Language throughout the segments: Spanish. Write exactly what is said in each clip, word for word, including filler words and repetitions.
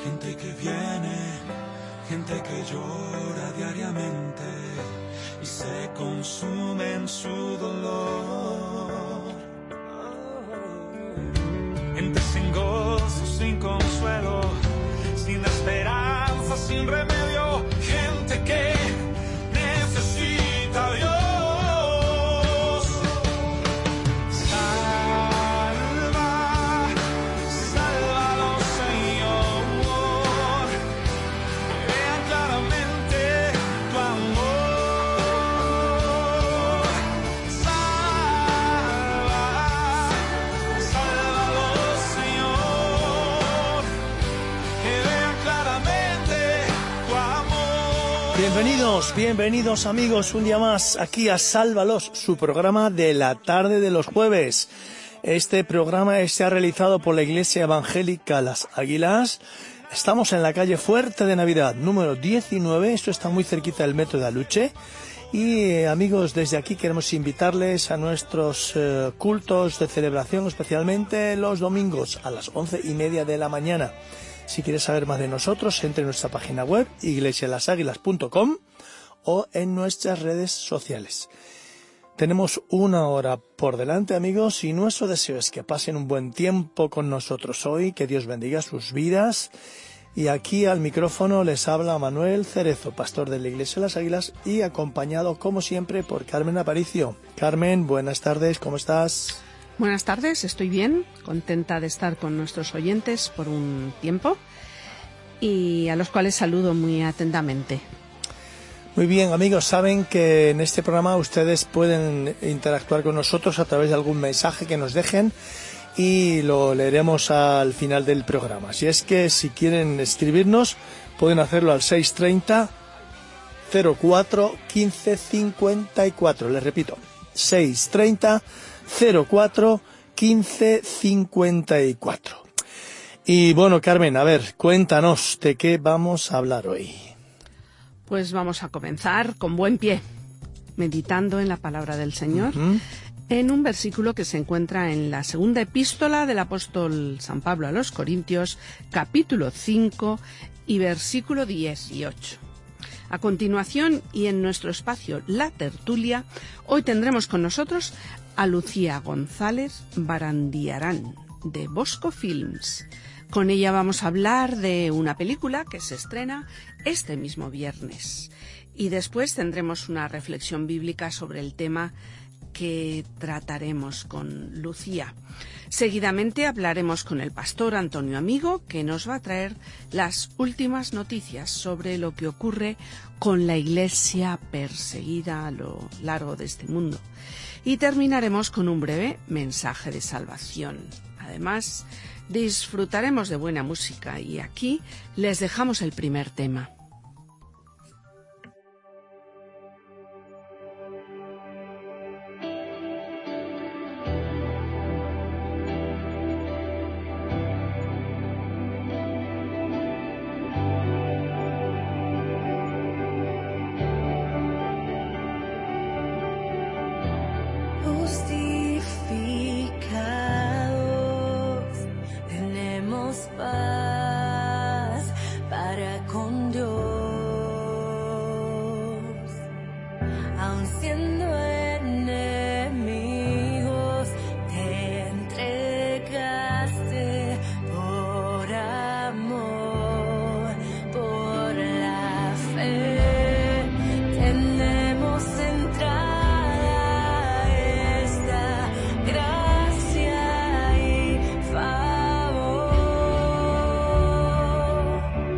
gente que viene, gente que llora diariamente y se consume en su dolor. Gente sin gozo, sin consuelo, sin esperanza, sin remedio, gente que necesita a Dios. Bienvenidos, bienvenidos amigos, un día más aquí a Sálvalos, su programa de la tarde de los jueves. Este programa se ha realizado por la Iglesia Evangélica Las Águilas. Estamos en la calle Fuerte de Navidad, número diecinueve, esto está muy cerquita del metro de Aluche. Y eh, amigos, desde aquí queremos invitarles a nuestros eh, cultos de celebración, especialmente los domingos a las once y media de la mañana. Si quieres saber más de nosotros, entre en nuestra página web, iglesia las águilas punto com, o en nuestras redes sociales. Tenemos una hora por delante, amigos, y nuestro deseo es que pasen un buen tiempo con nosotros hoy, que Dios bendiga sus vidas. Y aquí al micrófono les habla Manuel Cerezo, pastor de la Iglesia de las Águilas, y acompañado, como siempre, por Carmen Aparicio. Carmen, buenas tardes, ¿cómo estás? Buenas tardes, estoy bien, contenta de estar con nuestros oyentes por un tiempo y a los cuales saludo muy atentamente. Muy bien, amigos, saben que en este programa ustedes pueden interactuar con nosotros a través de algún mensaje que nos dejen y lo leeremos al final del programa. Así es que si quieren escribirnos pueden hacerlo al seis treinta, cero cuatro, quince cincuenta y cuatro. Les repito, seis treinta, cero cuatro, quince cincuenta y cuatro. Y bueno, Carmen, a ver, cuéntanos de qué vamos a hablar hoy. Pues vamos a comenzar con buen pie, meditando en la palabra del Señor, uh-huh. en un versículo que se encuentra en la segunda epístola del apóstol San Pablo a los Corintios, capítulo cinco y versículo dieciocho. A continuación, y en nuestro espacio La Tertulia, hoy tendremos con nosotros a Lucía González Barandiarán, de Bosco Films. Con ella vamos a hablar de una película que se estrena este mismo viernes. Y después tendremos una reflexión bíblica sobre el tema que trataremos con Lucía. Seguidamente hablaremos con el pastor Antonio Amigo, que nos va a traer las últimas noticias sobre lo que ocurre con la Iglesia perseguida a lo largo de este mundo. Y terminaremos con un breve mensaje de salvación. Además, disfrutaremos de buena música y aquí les dejamos el primer tema.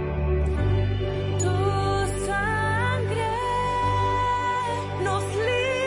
Nos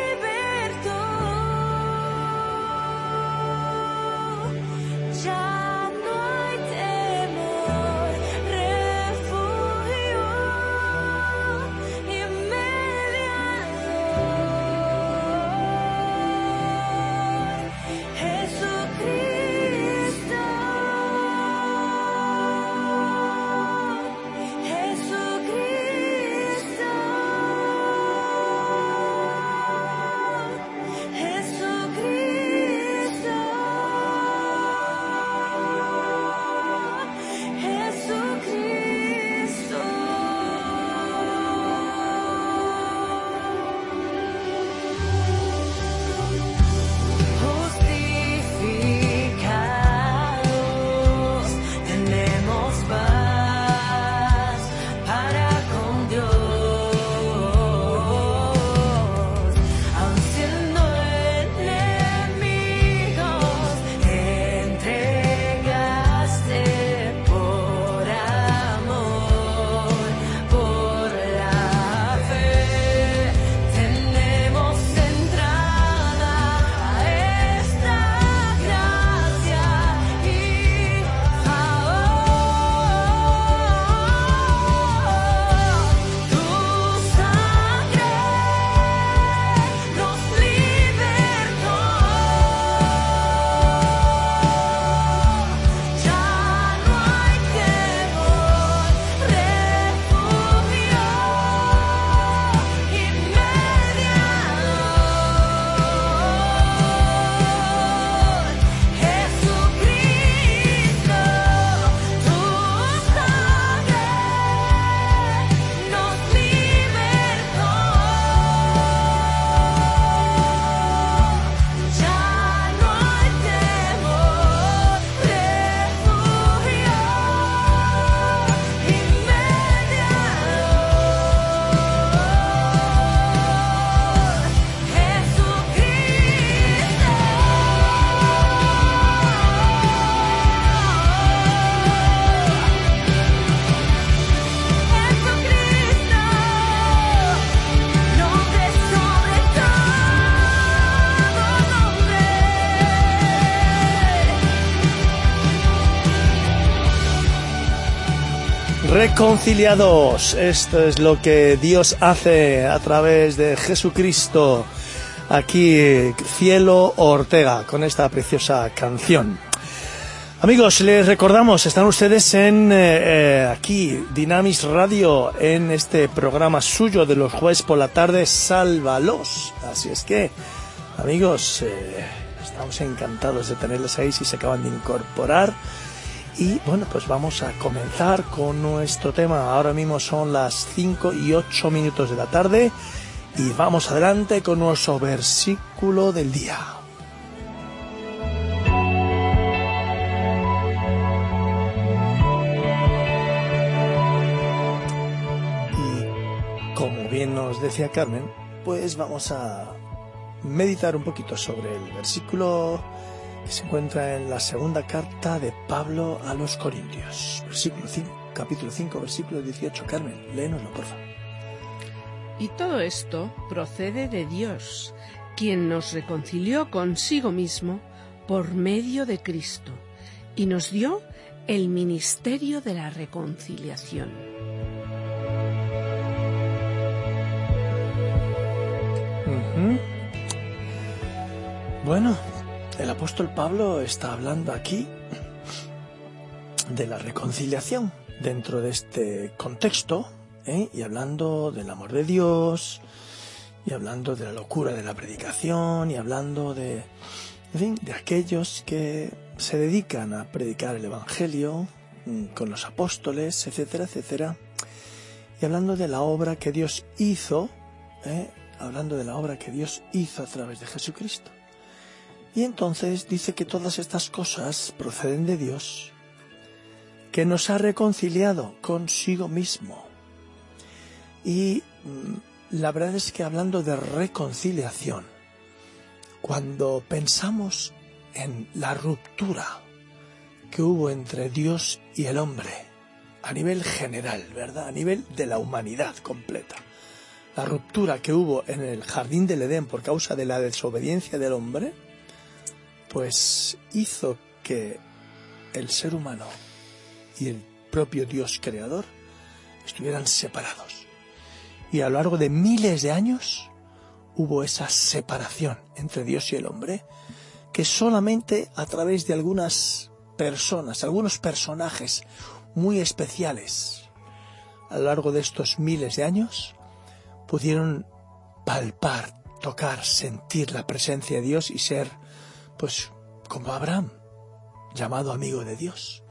Reconciliados, esto es lo que Dios hace a través de Jesucristo. Aquí Cielo Ortega con esta preciosa canción. Amigos, les recordamos, están ustedes en eh, aquí Dynamis Radio, en este programa suyo de los jueves por la tarde, Sálvalos. Así es que, amigos, eh, estamos encantados de tenerles ahí si se acaban de incorporar. Y bueno, pues vamos a comenzar con nuestro tema. Ahora mismo son las cinco y ocho minutos de la tarde y vamos adelante con nuestro versículo del día. Y como bien nos decía Carmen, pues vamos a meditar un poquito sobre el versículo que se encuentra en la segunda carta de Pablo a los Corintios, versículo cinco, capítulo cinco, versículo dieciocho. Carmen, léenoslo, por favor. Y todo esto procede de Dios, quien nos reconcilió consigo mismo por medio de Cristo, y nos dio el ministerio de la reconciliación. Uh-huh. Bueno, el apóstol Pablo está hablando aquí de la reconciliación dentro de este contexto, ¿eh? Y hablando del amor de Dios, y hablando de la locura de la predicación, y hablando de, en fin, de aquellos que se dedican a predicar el Evangelio con los apóstoles, etcétera, etcétera, y hablando de la obra que Dios hizo, ¿eh? hablando de la obra que Dios hizo a través de Jesucristo. Y entonces dice que todas estas cosas proceden de Dios, que nos ha reconciliado consigo mismo. Y mmm, la verdad es que hablando de reconciliación, cuando pensamos en la ruptura que hubo entre Dios y el hombre, a nivel general, ¿verdad? A nivel de la humanidad completa, la ruptura que hubo en el jardín del Edén por causa de la desobediencia del hombre, pues hizo que el ser humano y el propio Dios creador estuvieran separados. Y a lo largo de miles de años hubo esa separación entre Dios y el hombre, que solamente a través de algunas personas, algunos personajes muy especiales, a lo largo de estos miles de años, pudieron palpar, tocar, sentir la presencia de Dios y ser, pues, como Abraham, llamado amigo de Dios.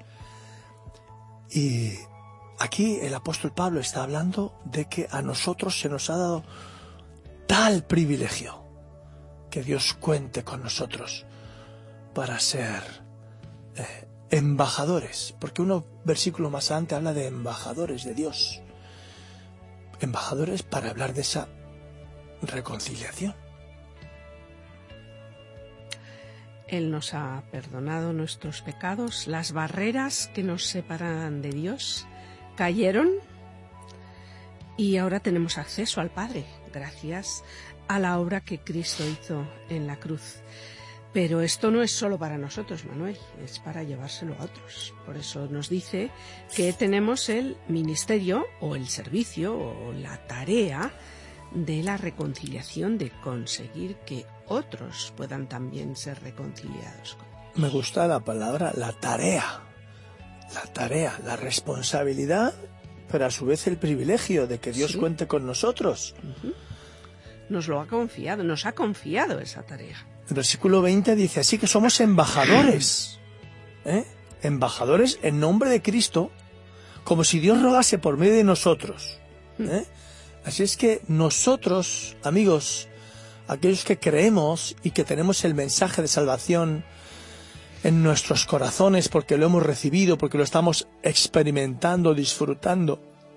Y aquí el apóstol Pablo está hablando de que a nosotros se nos ha dado tal privilegio, que Dios cuente con nosotros para ser eh, embajadores, porque uno versículo más adelante habla de embajadores de Dios, embajadores para hablar de esa reconciliación. Él nos ha perdonado nuestros pecados, las barreras que nos separan de Dios cayeron y ahora tenemos acceso al Padre, gracias a la obra que Cristo hizo en la cruz. Pero esto no es solo para nosotros, Manuel, es para llevárselo a otros. Por eso nos dice que tenemos el ministerio o el servicio o la tarea de la reconciliación, de conseguir que otros puedan también ser reconciliados con Dios. Me gusta la palabra, la tarea, la tarea, la responsabilidad, pero a su vez el privilegio de que Dios ¿Sí? cuente con nosotros. Uh-huh. Nos lo ha confiado, nos ha confiado esa tarea. El versículo veinte dice así que somos embajadores, ¿eh? embajadores en nombre de Cristo, como si Dios rogase por medio de nosotros, ¿eh? Así es que nosotros, amigos, aquellos que creemos y que tenemos el mensaje de salvación en nuestros corazones porque lo hemos recibido, porque lo estamos experimentando, disfrutando,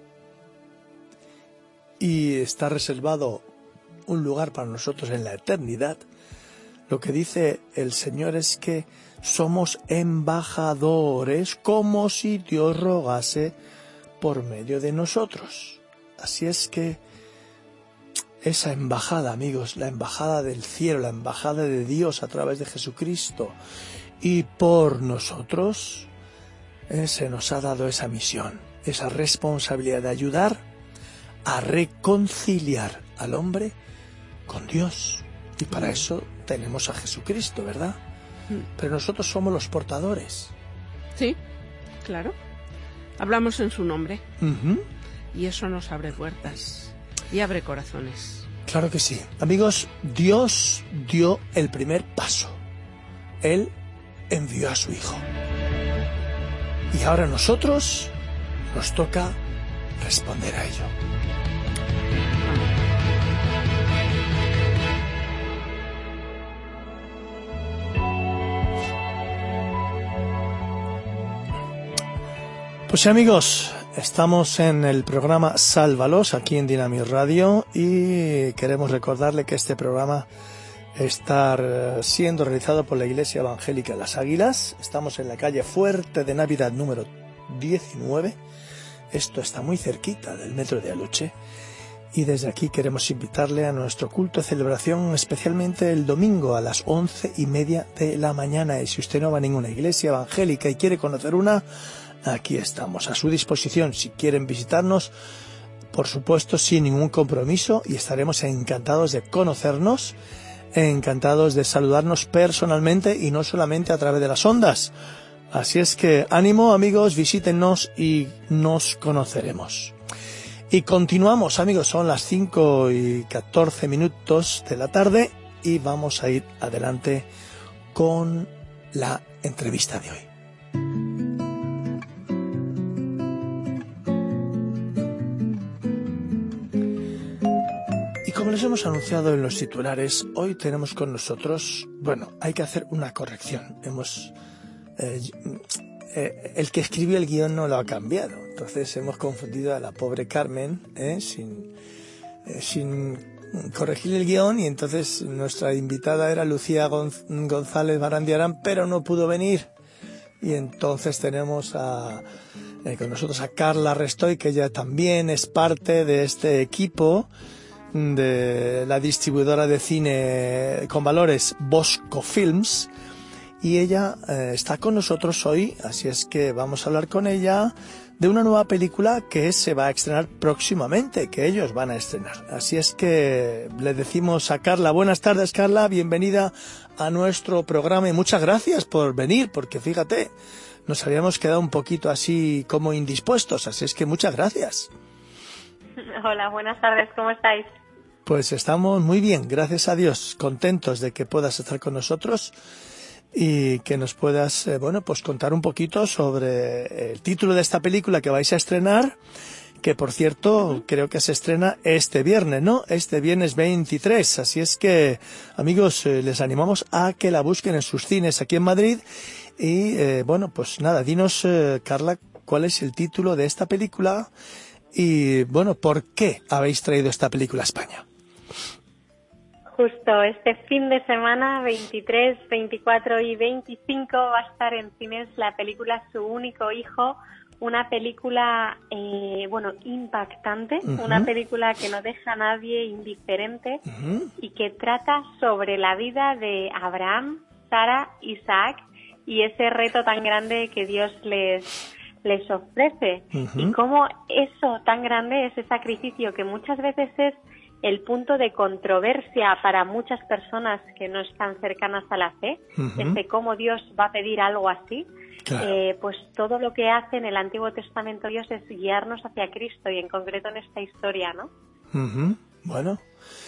y está reservado un lugar para nosotros en la eternidad, lo que dice el Señor es que somos embajadores como si Dios rogase por medio de nosotros. Así es que esa embajada, amigos, la embajada del cielo, la embajada de Dios a través de Jesucristo y por nosotros, eh, se nos ha dado esa misión. esa responsabilidad de ayudar a reconciliar al hombre con Dios. Y para eso tenemos a Jesucristo, ¿verdad? Pero nosotros somos los portadores. Sí, claro. Hablamos en su nombre. Uh-huh. Y eso nos abre puertas y abre corazones. Claro que sí. Amigos, Dios dio el primer paso. Él envió a su Hijo. Y ahora a nosotros nos toca responder a ello. Pues amigos, estamos en el programa Sálvalos aquí en Dinamit Radio y queremos recordarle que este programa está siendo realizado por la Iglesia Evangélica Las Águilas. Estamos en la calle Fuerte de Navidad número diecinueve. Esto está muy cerquita del metro de Aluche. Y desde aquí queremos invitarle a nuestro culto de celebración, especialmente el domingo a las once y media de la mañana. Y si usted no va a ninguna iglesia evangélica y quiere conocer una, aquí estamos, a su disposición. Si quieren visitarnos, por supuesto, sin ningún compromiso, y estaremos encantados de conocernos, encantados de saludarnos personalmente y no solamente a través de las ondas. Así es que ánimo, amigos, visítennos y nos conoceremos. Y continuamos, amigos, son las cinco y catorce minutos de la tarde y vamos a ir adelante con la entrevista de hoy. Como les hemos anunciado en los titulares, hoy tenemos con nosotros, bueno, hay que hacer una corrección. Hemos, eh, eh, el que escribió el guión no lo ha cambiado, entonces hemos confundido a la pobre Carmen, eh, sin, eh, sin corregir el guión, y entonces nuestra invitada era Lucía Gonz- González Barandiarán, pero no pudo venir. Y entonces tenemos a, eh, con nosotros a Carla Restoy, que ella también es parte de este equipo de la distribuidora de cine con valores Bosco Films, y ella eh, está con nosotros hoy, así es que vamos a hablar con ella de una nueva película que se va a estrenar próximamente, que ellos van a estrenar. Así es que le decimos a Carla, buenas tardes Carla, bienvenida a nuestro programa y muchas gracias por venir, porque fíjate, nos habíamos quedado un poquito así como indispuestos, así es que muchas gracias. Hola, buenas tardes, ¿cómo estáis? Pues estamos muy bien, gracias a Dios, contentos de que puedas estar con nosotros y que nos puedas, eh, bueno, pues contar un poquito sobre el título de esta película que vais a estrenar, que por cierto creo que se estrena este viernes, ¿no? Este viernes veintitrés, así es que, amigos, eh, les animamos a que la busquen en sus cines aquí en Madrid y, eh, bueno, pues nada, dinos, eh, Carla, ¿cuál es el título de esta película? Y, bueno, ¿por qué habéis traído esta película a España? Justo este fin de semana, veintitrés, veinticuatro y veinticinco, va a estar en cines la película Su único hijo, una película, eh, bueno, impactante, uh-huh. Una película que no deja a nadie indiferente, uh-huh. Y que trata sobre la vida de Abraham, Sara, Isaac y ese reto tan grande que Dios les... les ofrece, uh-huh. Y cómo eso tan grande, ese sacrificio que muchas veces es el punto de controversia para muchas personas que no están cercanas a la fe, uh-huh. Este cómo Dios va a pedir algo así, claro. eh, pues todo lo que hace en el Antiguo Testamento Dios es guiarnos hacia Cristo y en concreto en esta historia, ¿no? Uh-huh. Bueno,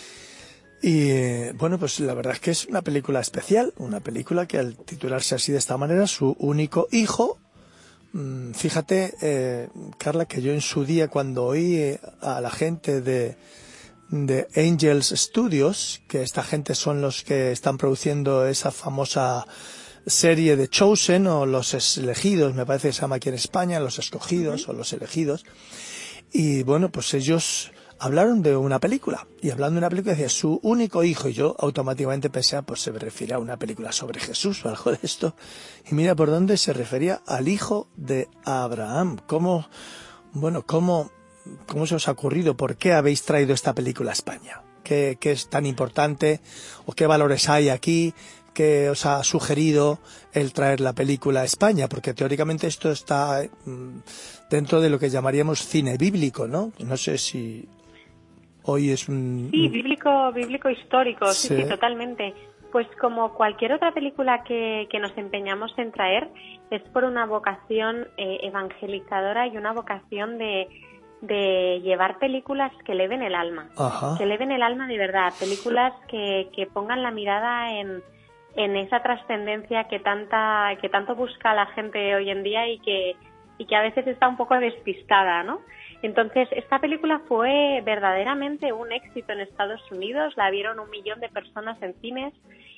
y bueno, pues la verdad es que es una película especial, una película que al titularse así de esta manera, Su único hijo. Fíjate, eh, Carla, que yo en su día cuando oí a la gente de, de Angels Studios, que esta gente son los que están produciendo esa famosa serie de Chosen o Los Elegidos, me parece que se llama aquí en España, Los Escogidos uh-huh. o Los Elegidos, y bueno, pues ellos hablaron de una película, y hablando de una película decía Su único hijo, y yo automáticamente pensé, pues se refiere a una película sobre Jesús o algo de esto, y mira por dónde se refería al hijo de Abraham. ¿Cómo, bueno, cómo, cómo se os ha ocurrido? ¿Por qué habéis traído esta película a España? ¿Qué, qué es tan importante? ¿O qué valores hay aquí que os ha sugerido el traer la película a España? Porque teóricamente esto está mm, dentro de lo que llamaríamos cine bíblico, ¿no? No sé si hoy es un... Sí, bíblico, bíblico histórico, sí, sí, sí, totalmente. Pues como cualquier otra película que, que nos empeñamos en traer, es por una vocación eh, evangelizadora y una vocación de, de llevar películas que eleven el alma. Ajá. Que eleven el alma de verdad, películas que, que pongan la mirada en, en esa trascendencia que tanta que tanto busca la gente hoy en día y que, y que a veces está un poco despistada, ¿no? Entonces, esta película fue verdaderamente un éxito en Estados Unidos, la vieron un millón de personas en cines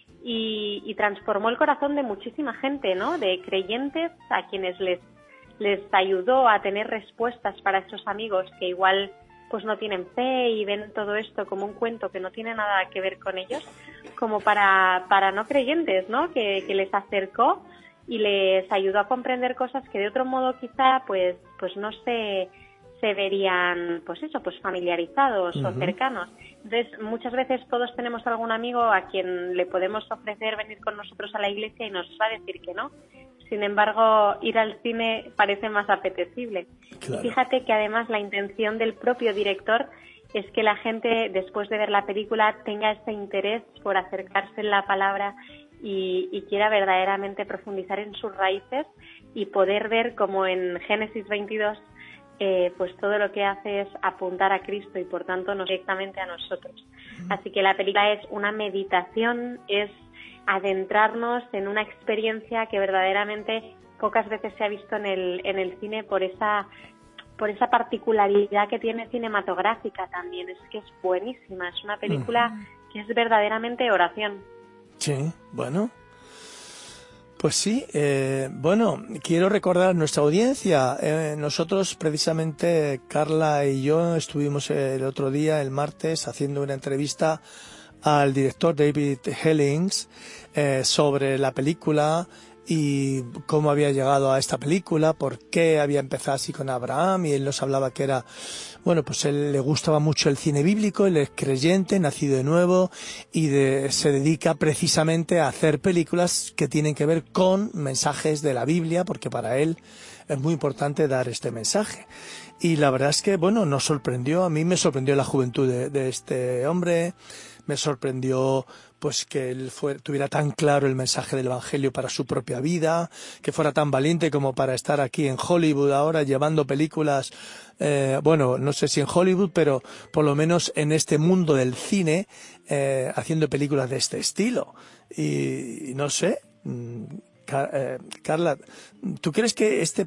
y, y transformó el corazón de muchísima gente, ¿no? De creyentes a quienes les, les ayudó a tener respuestas para esos amigos que igual pues no tienen fe y ven todo esto como un cuento que no tiene nada que ver con ellos, como para, para no creyentes, ¿no? Que, que les acercó y les ayudó a comprender cosas que de otro modo quizá pues, pues no se... se verían, pues eso, pues familiarizados uh-huh. o cercanos. Entonces, muchas veces todos tenemos algún amigo a quien le podemos ofrecer venir con nosotros a la iglesia y nos va a decir que no. Sin embargo, ir al cine parece más apetecible. Claro. Y fíjate que además la intención del propio director es que la gente, después de ver la película, tenga ese interés por acercarse en la palabra y, y quiera verdaderamente profundizar en sus raíces y poder ver como en Génesis veintidós Eh, pues todo lo que hace es apuntar a Cristo y por tanto no directamente a nosotros. Así que la película es una meditación, es adentrarnos en una experiencia que verdaderamente pocas veces se ha visto en el en el cine por esa por esa particularidad que tiene cinematográfica también. Es que es buenísima, es una película uh-huh. que es verdaderamente oración. Sí, bueno. Pues sí, eh, bueno, quiero recordar a nuestra audiencia. Eh, nosotros, precisamente, Carla y yo estuvimos el otro día, el martes, haciendo una entrevista al director David Hellings eh, sobre la película y cómo había llegado a esta película, por qué había empezado así con Abraham, y él nos hablaba que era, bueno, pues él le gustaba mucho el cine bíblico, él es creyente, nacido de nuevo, y de, se dedica precisamente a hacer películas que tienen que ver con mensajes de la Biblia, porque para él es muy importante dar este mensaje. Y la verdad es que, bueno, nos sorprendió, a mí me sorprendió la juventud de, de este hombre, me sorprendió pues que él fue, tuviera tan claro el mensaje del Evangelio para su propia vida, que fuera tan valiente como para estar aquí en Hollywood ahora llevando películas, eh, bueno, no sé si en Hollywood, pero por lo menos en este mundo del cine, eh, haciendo películas de este estilo. Y, y no sé, Car- eh, Carla, ¿tú crees que este,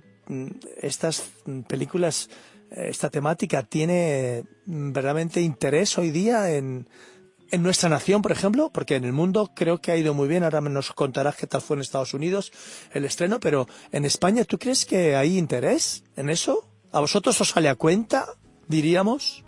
estas películas, esta temática tiene verdaderamente interés hoy día en En nuestra nación, por ejemplo? Porque en el mundo creo que ha ido muy bien. Ahora nos contarás qué tal fue en Estados Unidos el estreno, pero en España, ¿tú crees que hay interés en eso? ¿A vosotros os sale a cuenta, diríamos?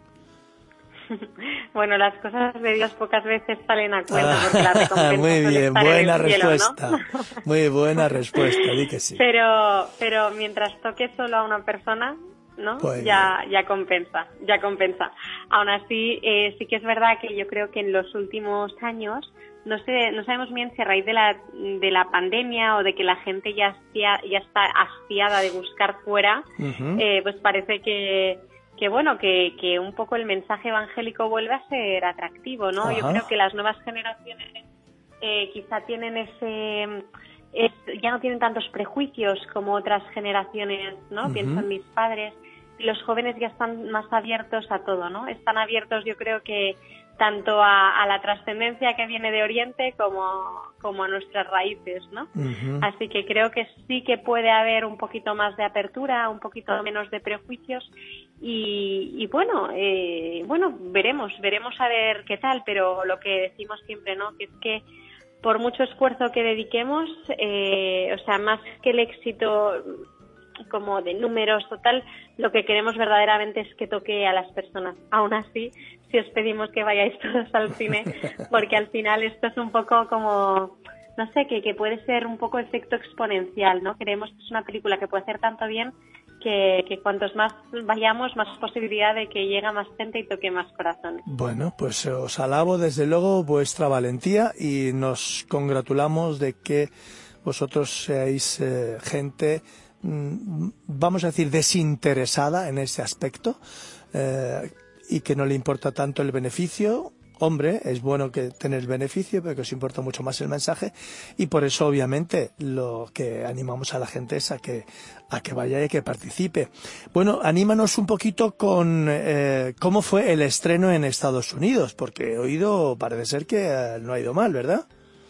Bueno, las cosas de Dios pocas veces salen a cuenta, porque la recompensa muy bien, buena en el cielo, respuesta. ¿no? Muy buena respuesta, di que sí. Pero, pero mientras toque solo a una persona, ¿no? Pues ya ya compensa, ya compensa. Aún así, eh, sí que es verdad que yo creo que en los últimos años, no sé, no sabemos bien si a raíz de la de la pandemia o de que la gente ya hastia, ya está hastiada de buscar fuera, uh-huh. eh, pues parece que que bueno, que, que un poco el mensaje evangélico vuelve a ser atractivo, ¿no? Uh-huh. Yo creo que las nuevas generaciones eh, quizá tienen ese Es, ya no tienen tantos prejuicios como otras generaciones, ¿no? Uh-huh. Pienso en mis padres. Los jóvenes ya están más abiertos a todo, ¿no? Están abiertos, yo creo que tanto a, a la trascendencia que viene de Oriente como, como a nuestras raíces, ¿no? Uh-huh. Así que creo que sí que puede haber un poquito más de apertura, un poquito menos de prejuicios y, y bueno, eh, bueno, veremos, veremos a ver qué tal, pero lo que decimos siempre, ¿no? Que es que por mucho esfuerzo que dediquemos, eh, o sea, más que el éxito como de números o tal, lo que queremos verdaderamente es que toque a las personas. Aún así, si os pedimos que vayáis todos al cine, porque al final esto es un poco como, no sé, que, que puede ser un poco efecto exponencial, ¿no? Creemos que es una película que puede hacer tanto bien que, que cuantos más vayamos, más posibilidad de que llegue más gente y toque más corazones. Bueno, pues os alabo desde luego vuestra valentía y nos congratulamos de que vosotros seáis eh, gente, mmm, vamos a decir, desinteresada en ese aspecto eh, y que no le importa tanto el beneficio. Hombre, es bueno que tener el beneficio, pero que os importa mucho más el mensaje y por eso obviamente lo que animamos a la gente es a que a que vaya y que participe. Bueno, anímanos un poquito con eh, cómo fue el estreno en Estados Unidos, porque he oído, parece ser que eh, no ha ido mal, ¿verdad?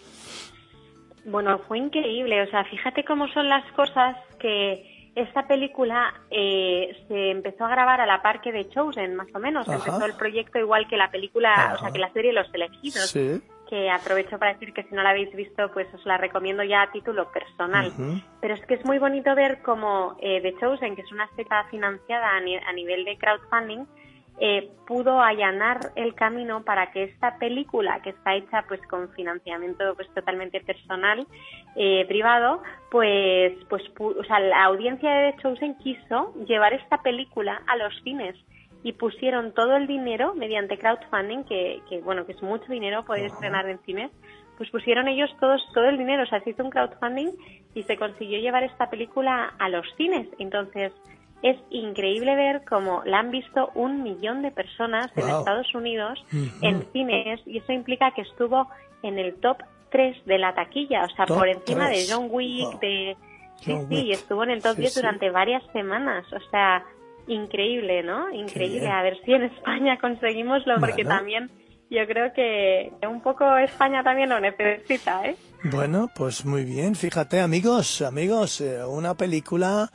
Bueno, fue increíble, o sea, fíjate cómo son las cosas que esta película eh, se empezó a grabar a la par que The Chosen, más o menos. Ajá. Empezó el proyecto igual que la película, Ajá. o sea, que la serie Los Elegidos. Sí. Que aprovecho para decir que si no la habéis visto, pues os la recomiendo ya a título personal. Uh-huh. Pero es que es muy bonito ver cómo eh, The Chosen, que es una secta financiada a, ni- a nivel de crowdfunding, eh, pudo allanar el camino para que esta película, que está hecha pues con financiamiento pues totalmente personal, eh, privado, pues pues pu- o sea, la audiencia de The Chosen quiso llevar esta película a los cines y pusieron todo el dinero mediante crowdfunding, que, que bueno, que es mucho dinero poder estrenar en cines, pues pusieron ellos todos todo el dinero, o sea, se hizo un crowdfunding y se consiguió llevar esta película a los cines. Entonces es increíble ver cómo la han visto un millón de personas en wow. Estados Unidos uh-huh. en cines, y eso implica que estuvo en el top tres de la taquilla, o sea, top por encima tres. De John Wick, wow. de sí, John sí, Wick. Y estuvo en el top sí, diez sí. durante varias semanas, o sea, increíble, ¿no? Increíble. A ver si en España conseguimoslo, porque bueno. también yo creo que un poco España también lo necesita, ¿eh? Bueno, pues muy bien, fíjate, amigos, amigos, eh, una película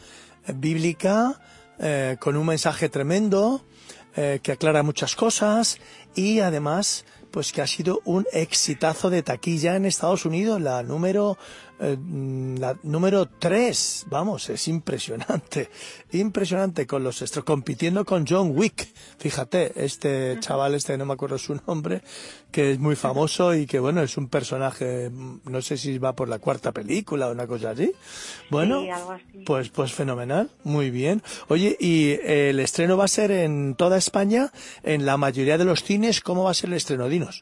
bíblica eh, con un mensaje tremendo eh, que aclara muchas cosas y además pues que ha sido un exitazo de taquilla en Estados Unidos, la número eh, la número tres, vamos, es impresionante, impresionante con los estros, compitiendo con John Wick, fíjate, este chaval, este no me acuerdo su nombre, que es muy famoso y que bueno, es un personaje, no sé si va por la cuarta película o una cosa así, bueno, sí, algo así. pues pues fenomenal, muy bien. Oye, y eh, el estreno va a ser en toda España, en la mayoría de los cines, ¿cómo va a ser el estreno? Dinos.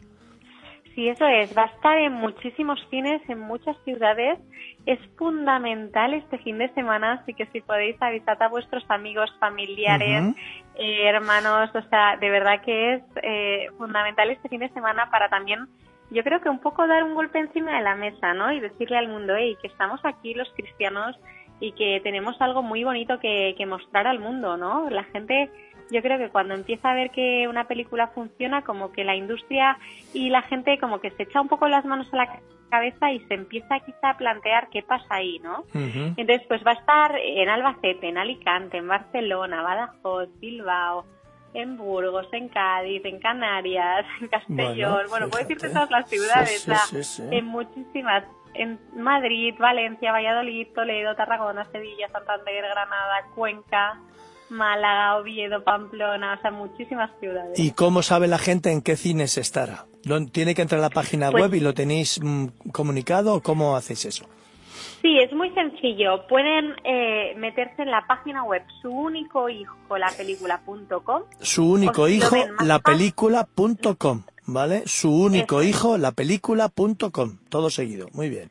Sí, eso es. Va a estar en muchísimos cines, en muchas ciudades. Es fundamental este fin de semana, así que si podéis avisad a vuestros amigos, familiares, uh-huh. eh, hermanos, o sea, de verdad que es eh, fundamental este fin de semana para también, yo creo que un poco dar un golpe encima de la mesa, ¿no? Y decirle al mundo, hey, que estamos aquí los cristianos y que tenemos algo muy bonito que, que mostrar al mundo, ¿no? La gente... Yo creo que cuando empieza a ver que una película funciona, como que la industria y la gente como que se echa un poco las manos a la cabeza y se empieza quizá a plantear qué pasa ahí, ¿no? Uh-huh. Entonces, pues va a estar en Albacete, en Alicante, en Barcelona, Badajoz, Bilbao, en Burgos, en Cádiz, en Canarias, en Castellón, bueno, bueno puedo decirte todas las ciudades, sí, sí, sí, sí. en muchísimas, en Madrid, Valencia, Valladolid, Toledo, Tarragona, Sevilla, Santander, Granada, Cuenca, Málaga, Oviedo, Pamplona, o sea, muchísimas ciudades. ¿Y cómo sabe la gente en qué cines estará? ¿Tiene que entrar a la página pues, web y lo tenéis mmm, comunicado o cómo hacéis eso? Sí, es muy sencillo. Pueden eh, meterse en la página web su único hijo la película punto com. Su único hijo la película punto com, ¿vale? Su único eso. hijo la película punto com, todo seguido, muy bien.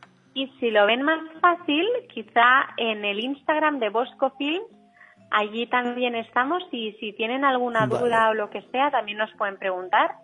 Y si lo ven más fácil, quizá en el Instagram de Bosco Films, allí también estamos, y si tienen alguna duda vale. o lo que sea, también nos pueden preguntar.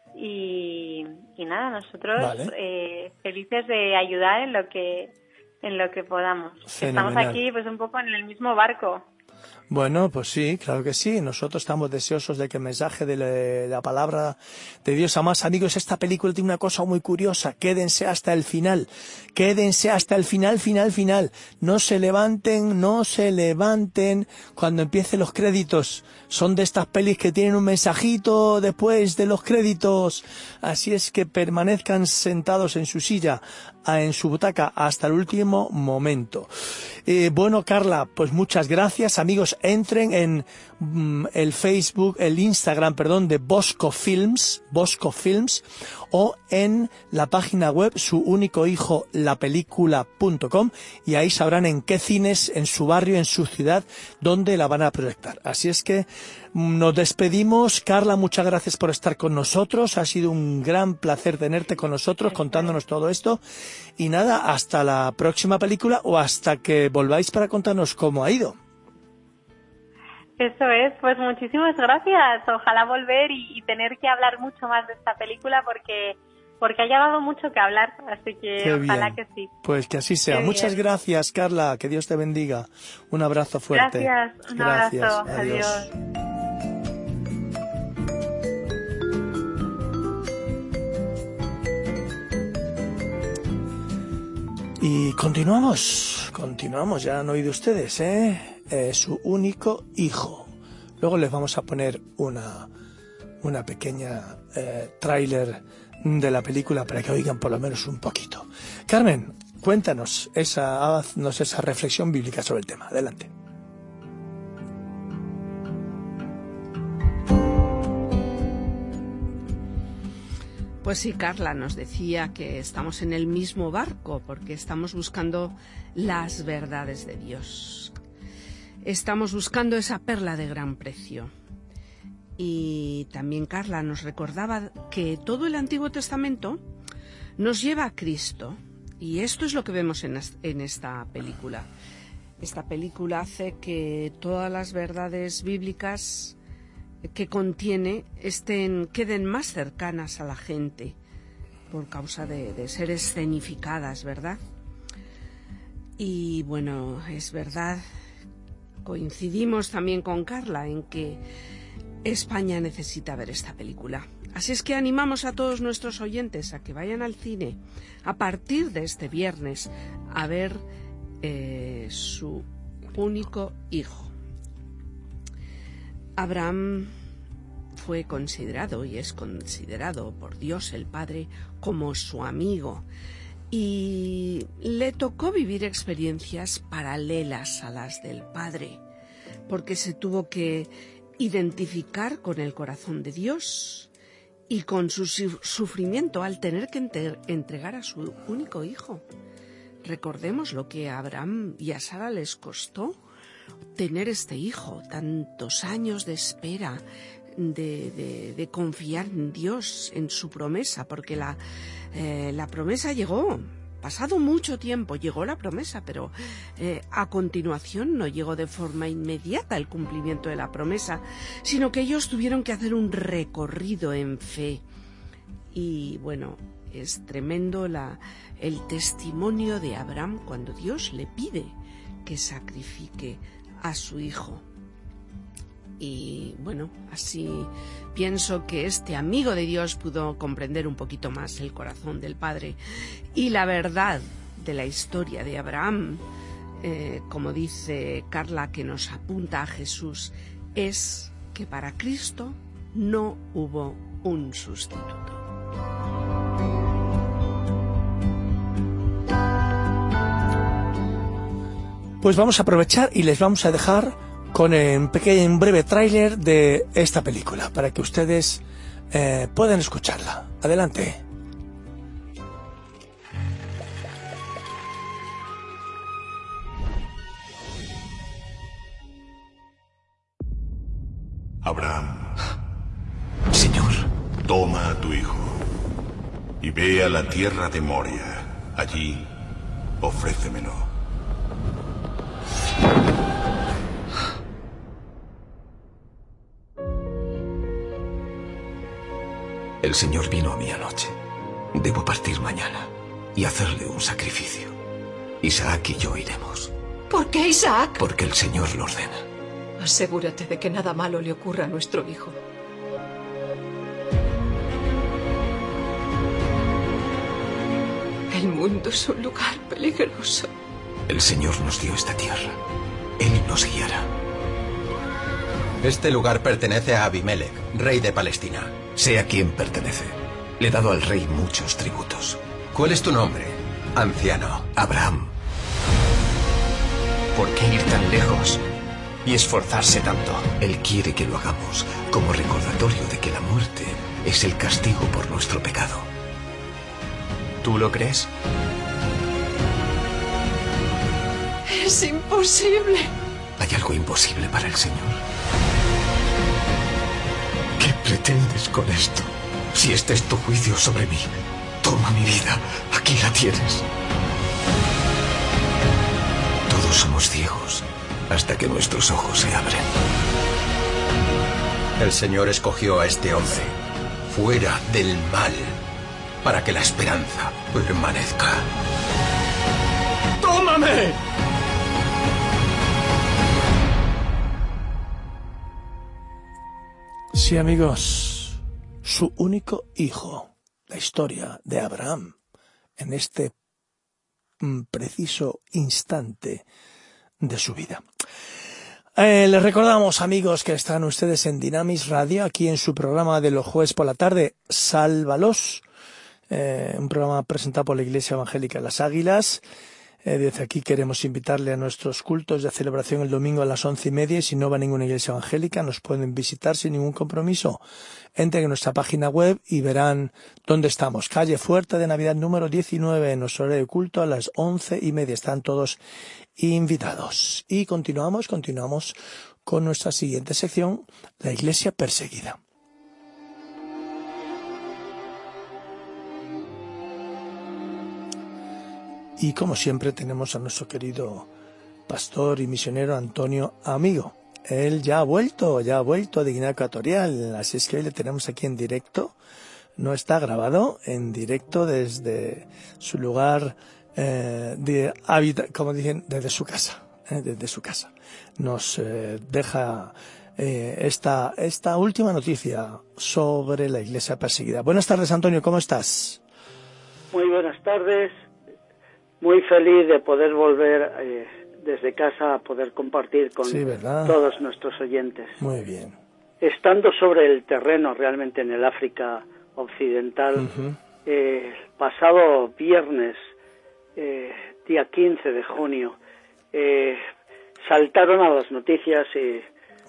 Y, y nada, nosotros vale. eh, felices de ayudar en lo que en lo que podamos. Fenomenal. Estamos aquí pues un poco en el mismo barco. Bueno, pues sí, claro que sí. Nosotros estamos deseosos de que el mensaje de la, de la palabra de Dios, además, amigos, esta película tiene una cosa muy curiosa. Quédense hasta el final. Quédense hasta el final, final, final. No se levanten, no se levanten cuando empiecen los créditos. Son de estas pelis que tienen un mensajito después de los créditos. Así es que permanezcan sentados en su silla en su butaca hasta el último momento. Eh, bueno, Carla, pues muchas gracias. Amigos, entren en mm, el Facebook, el Instagram, perdón, de Bosco Films, Bosco Films, o en la página web su único hijo la película punto com, y ahí sabrán en qué cines, en su barrio, en su ciudad, dónde la van a proyectar. Así es que nos despedimos. Carla, muchas gracias por estar con nosotros. Ha sido un gran placer tenerte con nosotros, contándonos todo esto. Y nada, hasta la próxima película o hasta que volváis para contarnos cómo ha ido. Eso es, pues muchísimas gracias. Ojalá volver y, y tener que hablar mucho más de esta película porque porque haya dado mucho que hablar, así que Qué ojalá bien. que sí. Pues que así sea. Qué Muchas bien. gracias, Carla. Que Dios te bendiga. Un abrazo fuerte. Gracias, un Gracias. abrazo. Adiós. Adiós. Y continuamos, continuamos, ya han oído ustedes, ¿eh? Eh, su único hijo. Luego les vamos a poner una, una pequeña eh, tráiler de la película para que oigan por lo menos un poquito. Carmen, cuéntanos, esa, haznos esa reflexión bíblica sobre el tema. Adelante. Pues sí, Carla nos decía que estamos en el mismo barco porque estamos buscando las verdades de Dios. Estamos buscando esa perla de gran precio. Y también Carla nos recordaba que todo el Antiguo Testamento nos lleva a Cristo. Y esto es lo que vemos en, en esta película. Esta película hace que todas las verdades bíblicas que contiene estén, queden más cercanas a la gente por causa de, de ser escenificadas, ¿verdad? Y bueno, es verdad, coincidimos también con Carla en que España necesita ver esta película. Así es que animamos a todos nuestros oyentes a que vayan al cine a partir de este viernes a ver eh, su único hijo. Abraham fue considerado y es considerado por Dios el Padre como su amigo y le tocó vivir experiencias paralelas a las del Padre porque se tuvo que identificar con el corazón de Dios y con su sufrimiento al tener que entregar a su único hijo. Recordemos lo que a Abraham y a Sara les costó tener este hijo, tantos años de espera, de, de, de confiar en Dios, en su promesa, porque la, eh, la promesa llegó, pasado mucho tiempo llegó la promesa, pero eh, a continuación no llegó de forma inmediata el cumplimiento de la promesa, sino que ellos tuvieron que hacer un recorrido en fe. Y bueno, es tremendo la, el testimonio de Abraham cuando Dios le pide que sacrifique a su hijo. Y bueno, así pienso que este amigo de Dios pudo comprender un poquito más el corazón del Padre y la verdad de la historia de Abraham, eh, como dice Carla, que nos apunta a Jesús, es que para Cristo no hubo un sustituto. Pues vamos a aprovechar y les vamos a dejar con un pequeño, un breve tráiler de esta película para que ustedes eh, puedan escucharla. Adelante. Abraham, Señor, toma a tu hijo y ve a la tierra de Moria. Allí, ofrécemelo. el Señor vino a mí anoche. Debo partir mañana y hacerle un sacrificio. Isaac y yo iremos. ¿Por qué Isaac? Porque el Señor lo ordena. Asegúrate de que nada malo le ocurra a nuestro hijo. El mundo es un lugar peligroso. El Señor nos dio esta tierra. Él nos guiará. Este lugar pertenece a Abimelech, rey de Palestina. Sé a quién pertenece. Le he dado al rey muchos tributos. ¿Cuál es tu nombre? anciano. Abraham, ¿por qué ir tan lejos y esforzarse tanto? Él quiere que lo hagamos como recordatorio de que la muerte es el castigo por nuestro pecado. ¿Tú lo crees? Es imposible. ¿Hay algo imposible para el Señor? ¿Qué pretendes con esto? Si este es tu juicio sobre mí, toma mi vida, aquí la tienes. Todos somos ciegos hasta que nuestros ojos se abren. El Señor escogió a este hombre fuera del mal para que la esperanza permanezca. ¡Tómame! Sí, amigos, su único hijo, la historia de Abraham, en este mm, preciso instante de su vida. Eh, les recordamos, amigos, que están ustedes en Dinamis Radio, aquí en su programa de los jueves por la tarde, Sálvalos, eh, un programa presentado por la Iglesia Evangélica de las Águilas. Eh, desde aquí queremos invitarle a nuestros cultos de celebración el domingo a las once y media, y si no va a ninguna iglesia evangélica nos pueden visitar sin ningún compromiso. Entren en nuestra página web y verán dónde estamos. Calle Fuerte de Navidad número diecinueve, en nuestro horario de culto a las once y media. Están todos invitados. Y continuamos, continuamos con nuestra siguiente sección, la iglesia perseguida. Y como siempre tenemos a nuestro querido pastor y misionero Antonio Amigo. Él ya ha vuelto, ya ha vuelto de Guinea Ecuatorial, así es que hoy le tenemos aquí en directo. No está grabado, en directo desde su lugar eh, de hábitat, como dicen, desde su casa, eh, desde su casa. Nos eh, deja eh, esta, esta última noticia sobre la iglesia perseguida. Buenas tardes, Antonio, ¿cómo estás? Muy buenas tardes. Muy feliz de poder volver eh, desde casa a poder compartir con sí, todos nuestros oyentes. Muy bien. Estando sobre el terreno realmente en el África Occidental, uh-huh. eh, pasado viernes, eh, día quince de junio, eh, saltaron a las noticias eh,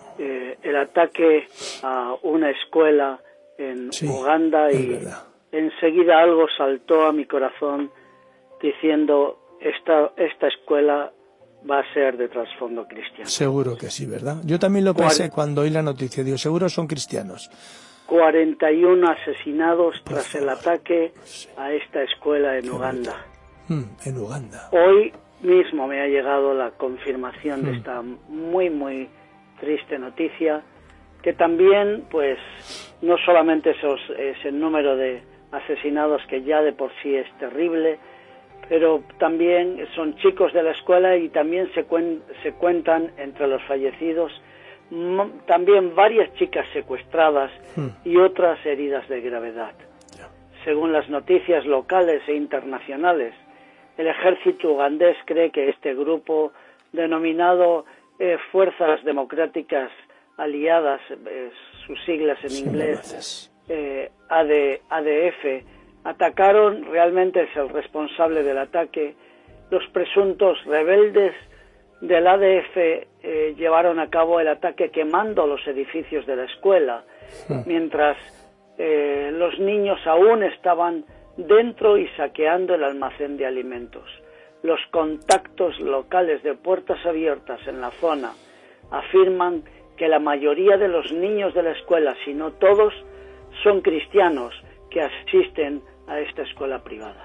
eh, el ataque a una escuela en sí, Uganda y enseguida algo saltó a mi corazón diciendo, esta, esta escuela va a ser de trasfondo cristiano. Seguro que sí, ¿verdad? Yo también lo pensé Cuar- cuando oí la noticia, digo, seguro son cristianos. cuarenta y uno asesinados Por tras favor. el ataque sí. a esta escuela en Qué Uganda. Hmm, en Uganda. Hoy mismo me ha llegado la confirmación hmm. de esta muy, muy triste noticia, que también, pues, no solamente esos, es el número de asesinados, que ya de por sí es terrible, pero también son chicos de la escuela y también se, cuen- se cuentan entre los fallecidos m- también varias chicas secuestradas hmm. y otras heridas de gravedad. Yeah. Según las noticias locales e internacionales, el ejército ugandés cree que este grupo, denominado eh, Fuerzas Democráticas Aliadas, eh, sus siglas en sí, inglés, eh, A D F, atacaron, realmente es el responsable del ataque. Los presuntos rebeldes del A D F eh, llevaron a cabo el ataque quemando los edificios de la escuela, sí. mientras eh, los niños aún estaban dentro y saqueando el almacén de alimentos. Los contactos locales de Puertas Abiertas en la zona afirman que la mayoría de los niños de la escuela, si no todos, son cristianos que asisten a esta escuela privada.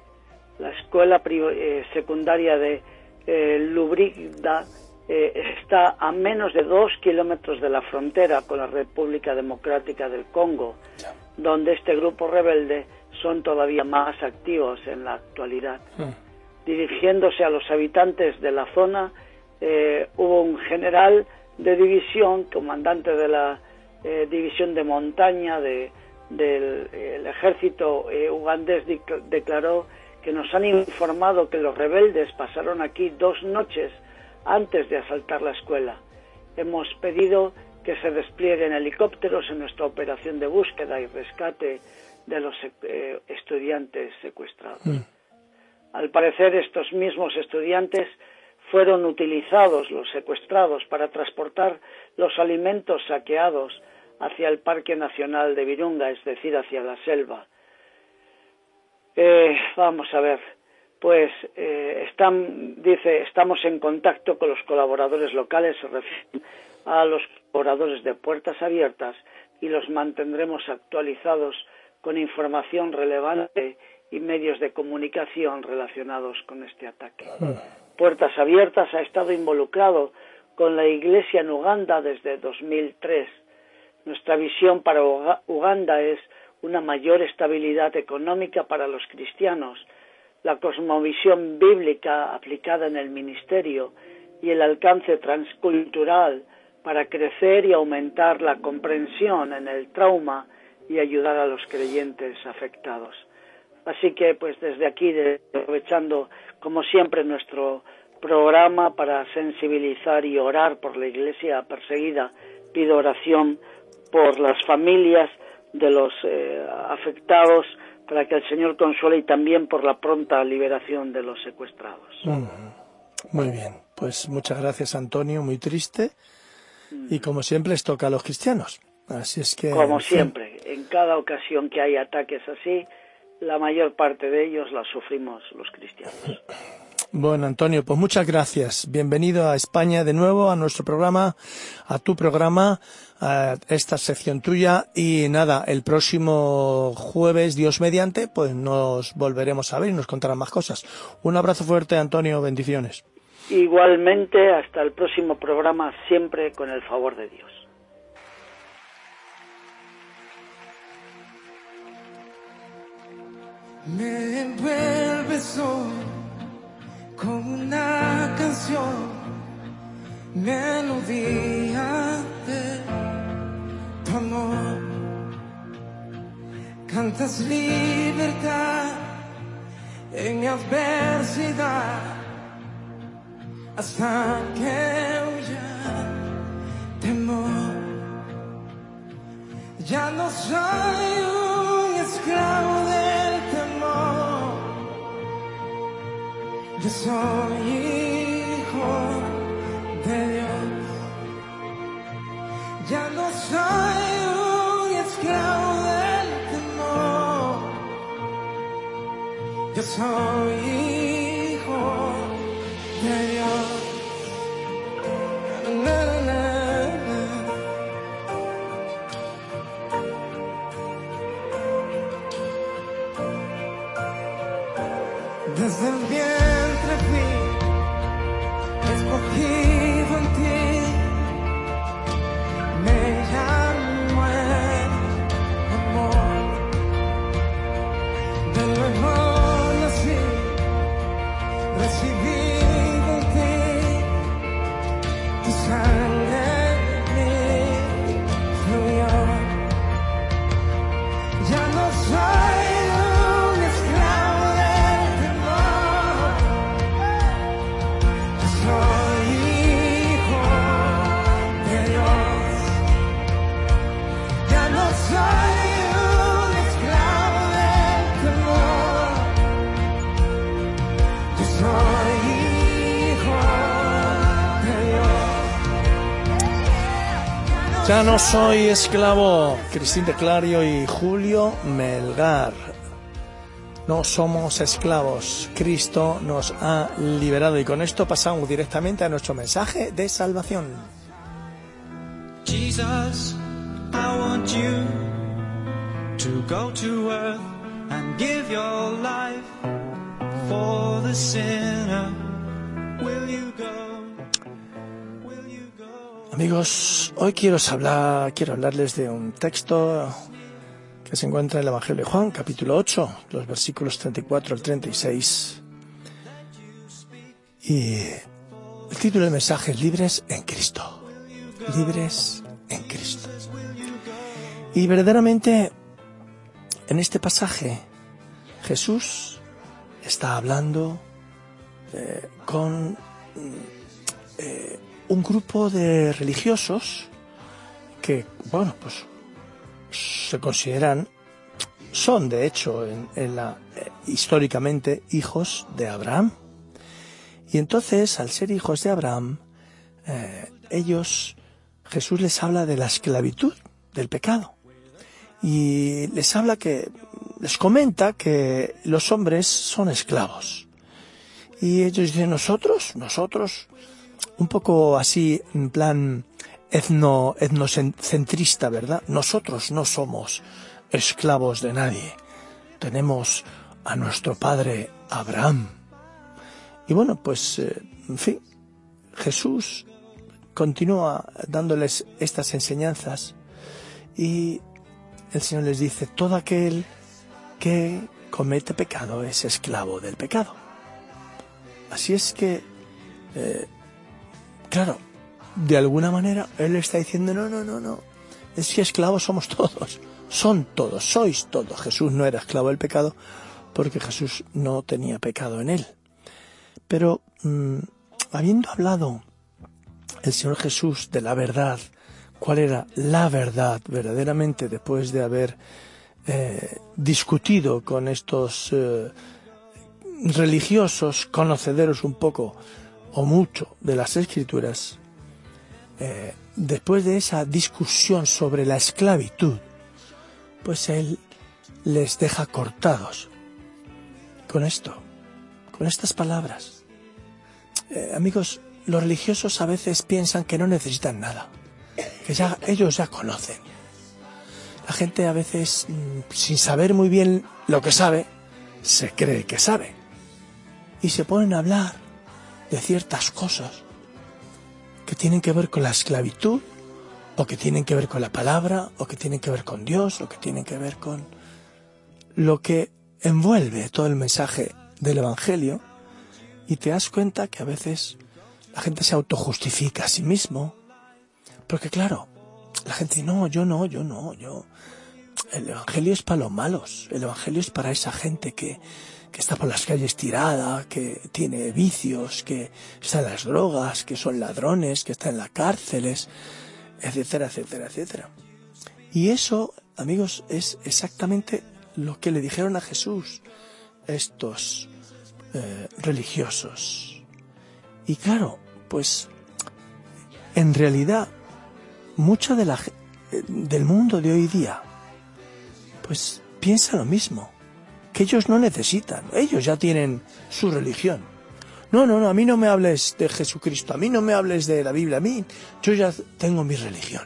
Mm. La escuela pri- eh, secundaria de eh, Lubrigda eh, está a menos de dos kilómetros de la frontera con la República Democrática del Congo, yeah. donde este grupo rebelde son todavía más activos en la actualidad. Mm. Dirigiéndose a los habitantes de la zona, eh, hubo un general de división, comandante de la eh, división de montaña de del el ejército eh, ugandés de, declaró que nos han informado que los rebeldes pasaron aquí dos noches antes de asaltar la escuela. Hemos pedido que se desplieguen helicópteros en nuestra operación de búsqueda y rescate de los eh, estudiantes secuestrados. Mm. Al parecer, estos mismos estudiantes fueron utilizados, los secuestrados, para transportar los alimentos saqueados hacia el Parque Nacional de Virunga, es decir, hacia la selva. Eh, vamos a ver, pues eh, están, dice, estamos en contacto con los colaboradores locales, se refiere a los colaboradores de Puertas Abiertas, y los mantendremos actualizados con información relevante y medios de comunicación relacionados con este ataque. Puertas Abiertas ha estado involucrado con la Iglesia en Uganda desde dos mil tres. Nuestra visión para Uganda es una mayor estabilidad económica para los cristianos, la cosmovisión bíblica aplicada en el ministerio y el alcance transcultural para crecer y aumentar la comprensión en el trauma y ayudar a los creyentes afectados. Así que, pues desde aquí, aprovechando como siempre nuestro programa para sensibilizar y orar por la Iglesia perseguida, pido oración por las familias de los eh, afectados, para que el Señor consuele, y también por la pronta liberación de los secuestrados. Mm, muy bien, pues muchas gracias, Antonio, muy triste, mm. y como siempre les toca a los cristianos. Así es que, como siempre, en cada ocasión que hay ataques así, la mayor parte de ellos la sufrimos los cristianos. Bueno, Antonio, pues muchas gracias. Bienvenido a España de nuevo, a nuestro programa, a tu programa, a esta sección tuya. Y nada, el próximo jueves, Dios mediante, pues nos volveremos a ver y nos contarán más cosas. Un abrazo fuerte, Antonio, bendiciones. Igualmente, hasta el próximo programa, siempre con el favor de Dios. Me envuelves hoy con una canción, melodía de tu amor. Cantas libertad en mi adversidad, hasta que huya temor. Ya no soy un esclavo del temor, yo soy hijo de Dios. Ya no soy un esclavo del temor, yo soy hijo de Dios. Na, na, na, na. Desde el vientre fui escogido en ti, me llamo el amor. De nuevo nací, recibido en ti, tu sangre en mí fluyó. Ya no soy un esclavo del temor, yo soy hijo de Dios. Ya no soy un esclavo del temor, yo soy hijo de Dios. Ya no soy esclavo. Cristina Clario y Julio Melgar. No somos esclavos. Cristo nos ha liberado. Y con esto pasamos directamente a nuestro mensaje de salvación. Jesus, I want you to go to earth and give your life for the sinner. Will you go? Will you go? Amigos, hoy quiero hablar, quiero hablarles de un texto que se encuentra en el Evangelio de Juan, capítulo ocho, los versículos treinta y cuatro al treinta y seis. Y el título del mensaje es Libres en Cristo. Libres en Cristo. Y verdaderamente, en este pasaje, Jesús está hablando eh, con eh, un grupo de religiosos que, bueno, pues se consideran, son de hecho en, en la históricamente hijos de Abraham. Y entonces, al ser hijos de Abraham, eh, ellos, Jesús les habla de la esclavitud, del pecado. Y les habla que, les comenta que los hombres son esclavos. Y ellos dicen, nosotros, nosotros, un poco así, en plan etno, etnocentrista, ¿verdad? Nosotros no somos esclavos de nadie. Tenemos a nuestro padre Abraham. Y bueno, pues, eh, en fin, Jesús continúa dándoles estas enseñanzas y el Señor les dice, todo aquel que comete pecado es esclavo del pecado. Así es que, eh, claro, de alguna manera Él está diciendo, no, no, no, no, es que esclavos somos todos, son todos, sois todos. Jesús no era esclavo del pecado porque Jesús no tenía pecado en Él. Pero, mmm, habiendo hablado el Señor Jesús de la verdad, cuál era la verdad verdaderamente después de haber eh, discutido con estos eh, religiosos conocedores un poco o mucho de las Escrituras, eh, después de esa discusión sobre la esclavitud, pues Él les deja cortados con esto, con estas palabras. Eh, amigos, los religiosos a veces piensan que no necesitan nada, que ya ellos ya conocen. La gente a veces, sin saber muy bien lo que sabe, se cree que sabe. Y se ponen a hablar de ciertas cosas que tienen que ver con la esclavitud, o que tienen que ver con la palabra, o que tienen que ver con Dios, o que tienen que ver con lo que envuelve todo el mensaje del Evangelio, y te das cuenta que a veces la gente se autojustifica a sí mismo, porque claro, la gente dice, no, yo no, yo no, yo... El Evangelio es para los malos, el Evangelio es para esa gente que, que está por las calles tirada, que tiene vicios, que está en las drogas, que son ladrones, que está en las cárceles, etcétera, etcétera, etcétera. Y eso, amigos, es exactamente lo que le dijeron a Jesús estos eh, religiosos. Y claro, pues en realidad mucha de la del mundo de hoy día pues piensa lo mismo, que ellos no necesitan, ellos ya tienen su religión. No, no, no, a mí no me hables de Jesucristo, a mí no me hables de la Biblia, a mí, yo ya tengo mi religión.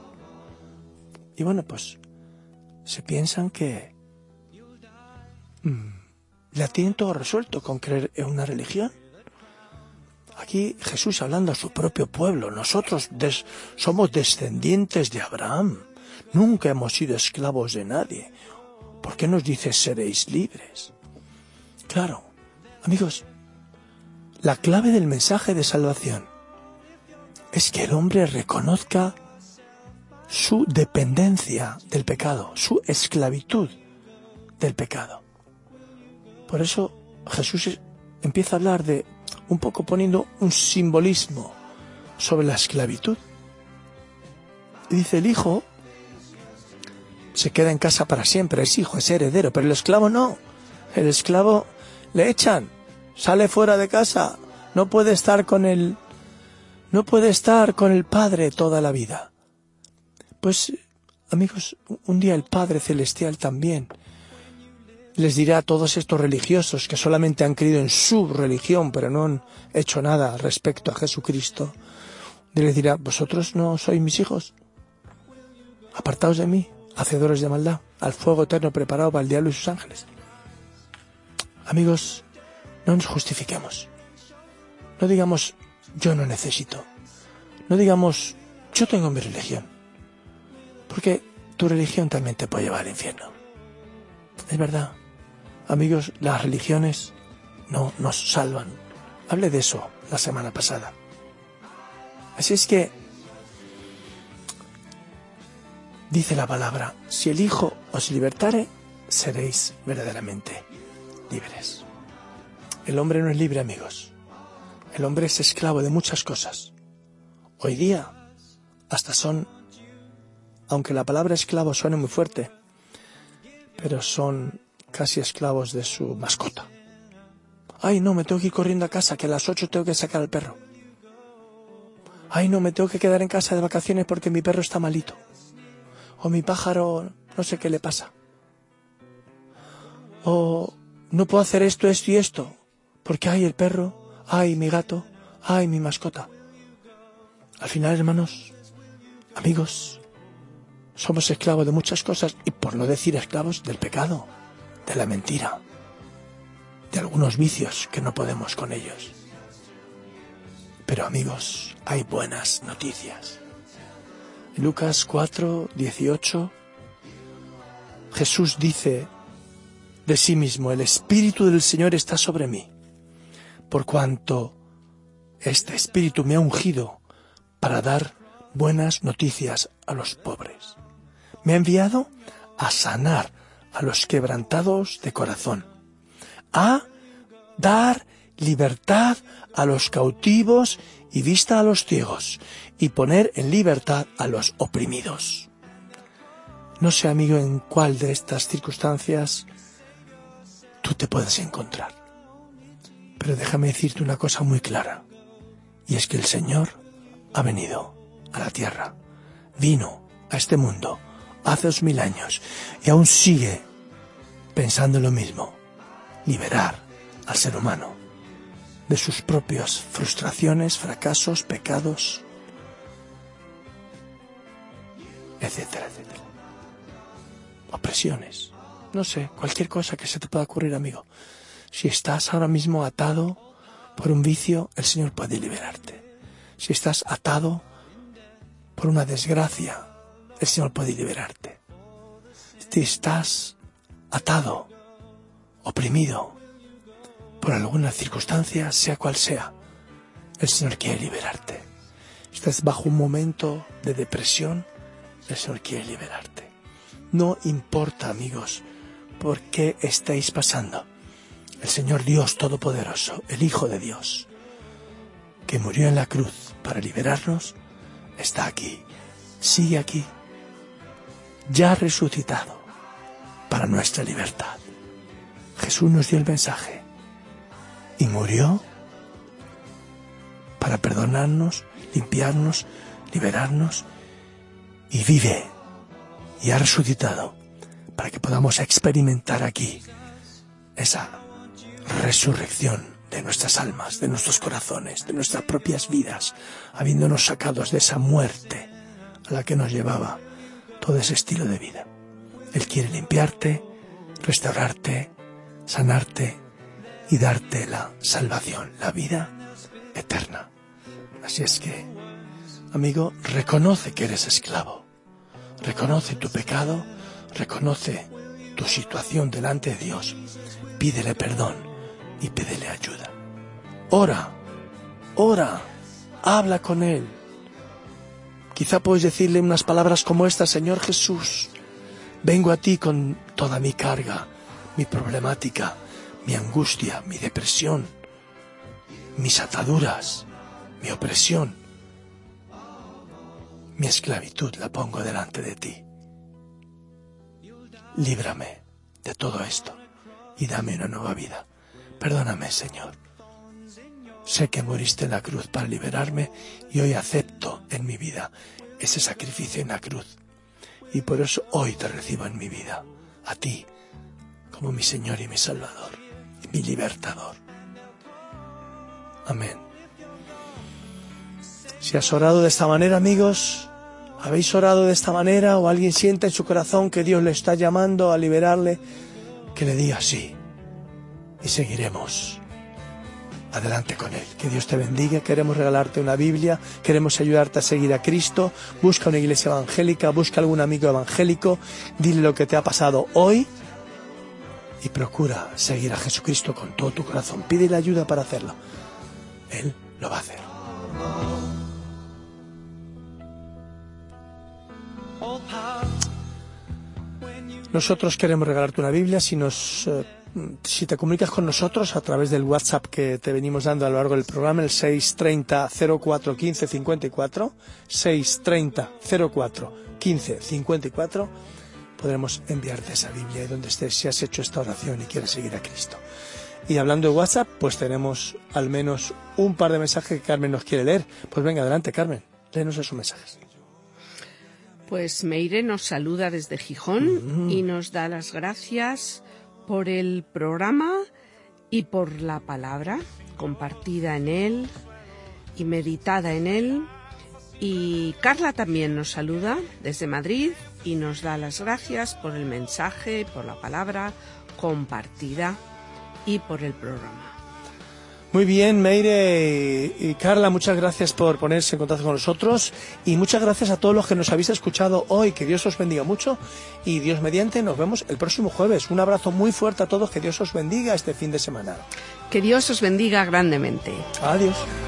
Y bueno, pues se piensan que mmm, ya tienen todo resuelto con creer en una religión. Aquí Jesús hablando a su propio pueblo, nosotros des, somos descendientes de Abraham, nunca hemos sido esclavos de nadie. ¿Por qué nos dice seréis libres? Claro, amigos, la clave del mensaje de salvación es que el hombre reconozca su dependencia del pecado, su esclavitud del pecado. Por eso Jesús empieza a hablar de, un poco poniendo un simbolismo sobre la esclavitud. Y dice, el hijo se queda en casa para siempre, es hijo, es heredero, pero el esclavo no. El esclavo le echan, sale fuera de casa, no puede estar con el, no puede estar con el Padre toda la vida. Pues, amigos, un día el Padre Celestial también les dirá a todos estos religiosos que solamente han creído en su religión, pero no han hecho nada respecto a Jesucristo, y les dirá, vosotros no sois mis hijos, apartaos de mí, hacedores de maldad, al fuego eterno preparado para el diablo y sus ángeles. Amigos, no nos justifiquemos. No digamos, yo no necesito. No digamos, yo tengo mi religión. Porque tu religión también te puede llevar al infierno. Es verdad. Amigos, las religiones no nos salvan. Hablé de eso la semana pasada. Así es que dice la palabra, si el Hijo os libertare, seréis verdaderamente libres. El hombre no es libre, amigos. El hombre es esclavo de muchas cosas. Hoy día, hasta son, aunque la palabra esclavo suene muy fuerte, pero son casi esclavos de su mascota. Ay, no, me tengo que ir corriendo a casa, que a las ocho tengo que sacar al perro. Ay, no, me tengo que quedar en casa de vacaciones porque mi perro está malito. O mi pájaro, no sé qué le pasa. O no puedo hacer esto, esto y esto, porque ay, el perro, ay, mi gato, ay, mi mascota. Al final, hermanos, amigos, somos esclavos de muchas cosas, y por no decir esclavos del pecado, de la mentira, de algunos vicios que no podemos con ellos. Pero amigos, hay buenas noticias. En Lucas cuatro, dieciocho, Jesús dice de sí mismo: el Espíritu del Señor está sobre mí, por cuanto este Espíritu me ha ungido para dar buenas noticias a los pobres. Me ha enviado a sanar a los quebrantados de corazón, a dar libertad a los cautivos y vista a los ciegos, y poner en libertad a los oprimidos. No sé, amigo, en cuál de estas circunstancias tú te puedes encontrar, pero déjame decirte una cosa muy clara, y es que el Señor ha venido a la tierra, vino a este mundo hace dos mil años, y aún sigue pensando lo mismo: liberar al ser humano de sus propias frustraciones, fracasos, pecados, etcétera, etcétera. Opresiones, no sé, cualquier cosa que se te pueda ocurrir, amigo. Si estás ahora mismo atado por un vicio, el Señor puede liberarte. Si estás atado por una desgracia, el Señor puede liberarte. Si estás atado, oprimido por alguna circunstancia, sea cual sea, el Señor quiere liberarte. Si estás bajo un momento de depresión, el Señor quiere liberarte. No importa, amigos, por qué estáis pasando. El Señor Dios Todopoderoso, el Hijo de Dios, que murió en la cruz para liberarnos, está aquí, sigue aquí, ya resucitado para nuestra libertad. Jesús nos dio el mensaje y murió para perdonarnos, limpiarnos, liberarnos, y vive y ha resucitado para que podamos experimentar aquí esa resurrección de nuestras almas, de nuestros corazones, de nuestras propias vidas, habiéndonos sacados de esa muerte a la que nos llevaba todo ese estilo de vida. Él quiere limpiarte, restaurarte, sanarte y darte la salvación, la vida eterna. Así es que, amigo, reconoce que eres esclavo, reconoce tu pecado, reconoce tu situación delante de Dios, pídele perdón y pídele ayuda. Ora, ora, habla con Él. Quizá puedes decirle unas palabras como estas: Señor Jesús, vengo a ti con toda mi carga, mi problemática, mi angustia, mi depresión, mis ataduras, mi opresión, mi esclavitud, la pongo delante de ti. Líbrame de todo esto y dame una nueva vida. Perdóname, Señor. Sé que moriste en la cruz para liberarme y hoy acepto en mi vida ese sacrificio en la cruz. Y por eso hoy te recibo en mi vida, a ti, como mi Señor y mi Salvador, y mi libertador. Amén. Si has orado de esta manera, amigos, ¿habéis orado de esta manera o alguien siente en su corazón que Dios le está llamando a liberarle? Que le diga sí y seguiremos adelante con Él. Que Dios te bendiga. Queremos regalarte una Biblia, queremos ayudarte a seguir a Cristo. Busca una iglesia evangélica, busca algún amigo evangélico, dile lo que te ha pasado hoy y procura seguir a Jesucristo con todo tu corazón. Pídele ayuda para hacerlo. Él lo va a hacer. Nosotros queremos regalarte una Biblia. Si nos, eh, si te comunicas con nosotros a través del WhatsApp que te venimos dando a lo largo del programa, el seis treinta, cero cuatro, quince, cincuenta y cuatro, seis treinta, cero cuatro, quince, cincuenta y cuatro, podremos enviarte esa Biblia y donde estés, si has hecho esta oración y quieres seguir a Cristo. Y hablando de WhatsApp, pues tenemos al menos un par de mensajes que Carmen nos quiere leer. Pues venga, adelante, Carmen, léenos esos mensajes. Pues Meire nos saluda desde Gijón mm. y nos da las gracias por el programa y por la palabra compartida en él y meditada en él. Y Carla también nos saluda desde Madrid y nos da las gracias por el mensaje, por la palabra compartida y por el programa. Muy bien, Meire y Carla, muchas gracias por ponerse en contacto con nosotros y muchas gracias a todos los que nos habéis escuchado hoy. Que Dios os bendiga mucho y Dios mediante nos vemos el próximo jueves. Un abrazo muy fuerte a todos, que Dios os bendiga este fin de semana. Que Dios os bendiga grandemente. Adiós.